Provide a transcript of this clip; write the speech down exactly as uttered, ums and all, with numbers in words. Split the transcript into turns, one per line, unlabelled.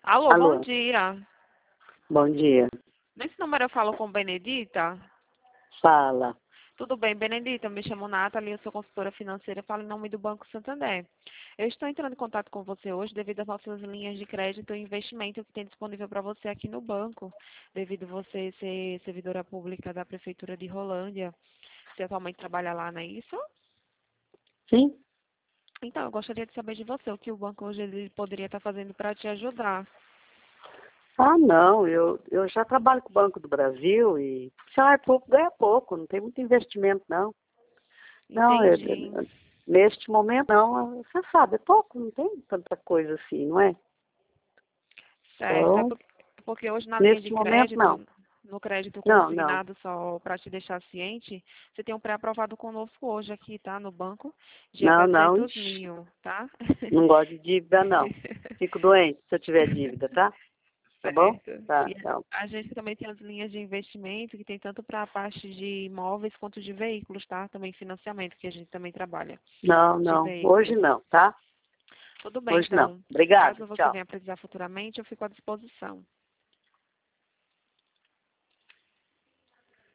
Alô, bom
Alô,
dia.
bom dia.
Nesse número eu falo com Benedita.
Fala.
Tudo bem, Benedita? Eu me chamo Nathalie, eu sou consultora financeira, falo em nome do Banco Santander. Eu estou entrando em contato com você hoje devido às nossas linhas de crédito e investimento que tem disponível para você aqui no banco, devido você ser servidora pública da Prefeitura de Rolândia. Você atualmente trabalha lá, não é isso?
Sim?
Então, eu gostaria de saber de você o que o banco hoje ele poderia estar fazendo para te ajudar.
Ah, não, eu, eu já trabalho com o Banco do Brasil e salário público ganha pouco, não tem muito investimento, não. Não, eu-
Entendi.
eu- neste momento, não, você sabe, é pouco, não tem tanta coisa assim, não é?
Certo, é
Então,
porque, porque hoje na linha de
neste momento, não.
crédito, no crédito
Não, não,
consignado, só para te deixar ciente, você tem um pré-aprovado conosco hoje aqui, tá? No banco, de
não, não,
quatrocentos
ixi,
mil, tá?
não gosto de dívida, não. Fico doente se eu tiver dívida, tá? Tá bom?
Certo.
Tá,
E
então.
a gente também tem as linhas de investimento, que tem tanto para a parte de imóveis quanto de veículos, tá? Também financiamento, que a gente também trabalha
Não,
de
não, hoje
veículos.
não, tá?
Tudo bem,
Hoje não.
então.
Obrigada,
Caso você
tchau.
venha precisar futuramente, eu fico à disposição.